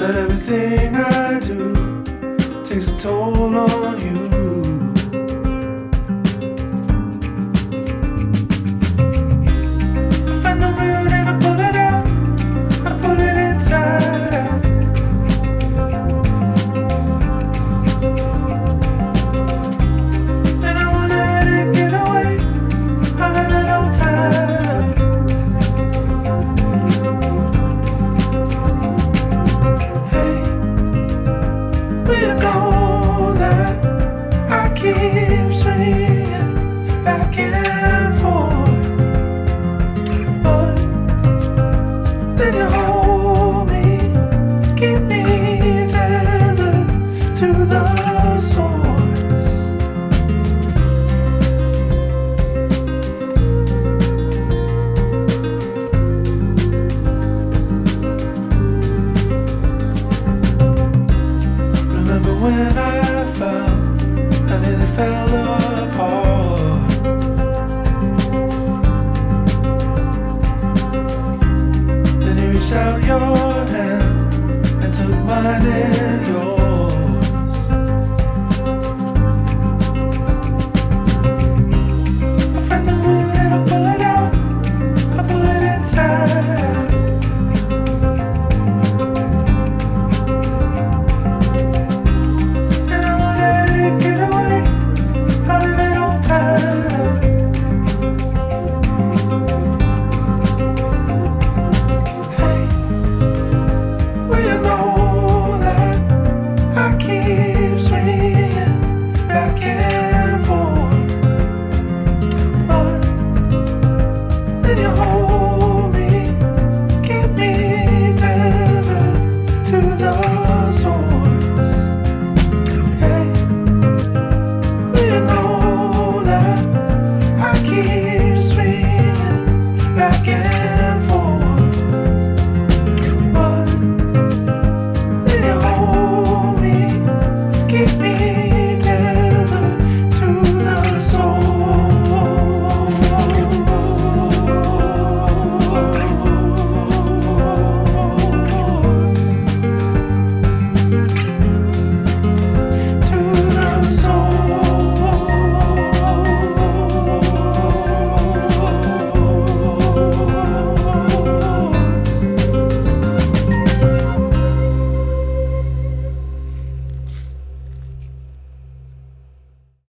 But everything I do takes a toll on you. I find the root and I pull it out. I pull it inside out. And I won't let it get away. I'll let it all tied up. Hey, we know that I keep swinging back and forth, but then you hold me, keep me tethered to the source. Remember when I fell, I nearly fell apart. Then you reached out your hand and took mine in